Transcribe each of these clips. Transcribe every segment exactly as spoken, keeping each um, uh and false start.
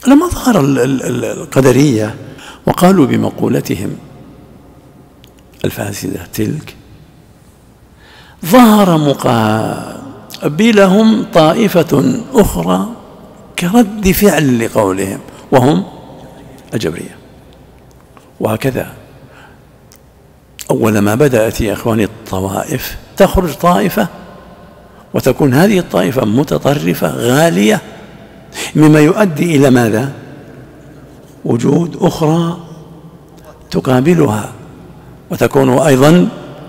لما ظهر القدرية وقالوا بمقولتهم الفاسدة تلك، ظهر مقابلهم طائفة أخرى كرد فعل لقولهم، وهم الجبرية. وهكذا أول ما بدأت يا إخواني الطوائف تخرج طائفة وتكون هذه الطائفة متطرفة غالية، مما يؤدي إلى ماذا؟ وجود أخرى تقابلها وتكون أيضا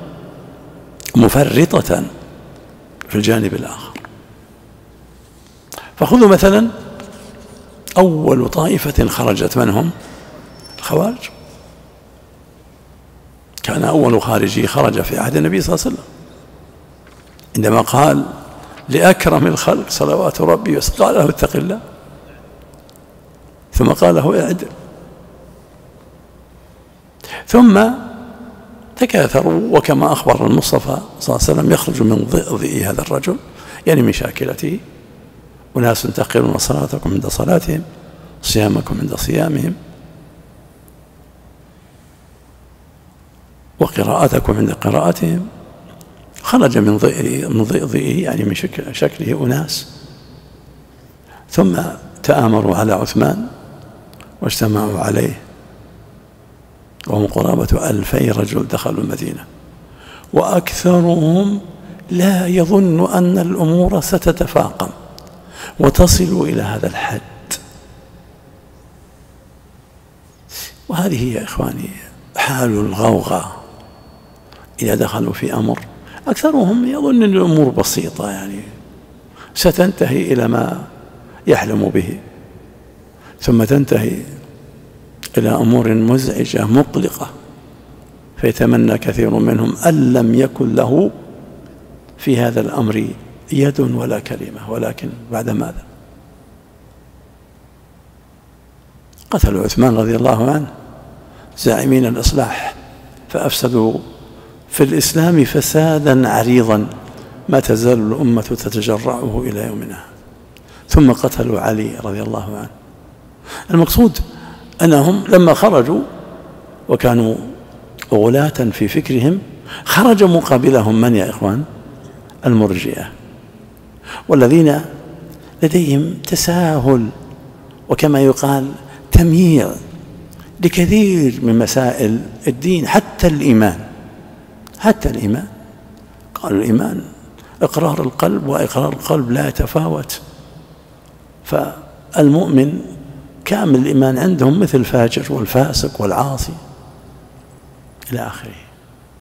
مفرطة في الجانب الآخر. فخذوا مثلا أول طائفة خرجت، من هم؟ الخوارج. كان أول خارجي خرج في عهد النبي صلى الله عليه وسلم عندما قال لأكرم الخلق صلوات ربي قال له اتق الله، ثم قال له اعدل، ثم تكاثروا. وكما أخبر المصطفى صلى الله عليه وسلم يخرج من ضئضئ هذا الرجل، يعني من شاكلته، وناس تحقرون صلاتكم عند صلاتهم، صيامكم عند صيامهم، وقراءتكم عند قراءتهم. خرج من ضئضئه يعني من شكله أناس، ثم تآمروا على عثمان واجتمعوا عليه، وهم قرابة ألفي رجل دخلوا المدينة، وأكثرهم لا يظن أن الأمور ستتفاقم وتصل إلى هذا الحد. وهذه يا إخواني حال الغوغاء إذا دخلوا في أمر. أكثرهم يظن أن الأمور بسيطة، يعني ستنتهي إلى ما يحلم به، ثم تنتهي إلى أمور مزعجة مقلقة، فيتمنى كثير منهم أن لم يكن له في هذا الأمر يد ولا كلمة. ولكن بعد ماذا؟ قتلوا عثمان رضي الله عنه زاعمين الإصلاح، فأفسدوا في الإسلام فسادا عريضا ما تزال الأمة تتجرعه إلى يومنا. ثم قتلوا علي رضي الله عنه. المقصود أنهم لما خرجوا وكانوا غلاة في فكرهم، خرج مقابلهم من يا إخوان؟ المرجئة، والذين لديهم تساهل وكما يقال تمييع لكثير من مسائل الدين، حتى الإيمان. حتى الإيمان قالوا الإيمان إقرار القلب، وإقرار القلب لا يتفاوت، فالمؤمن كامل الإيمان عندهم مثل الفاجر والفاسق والعاصي إلى آخره.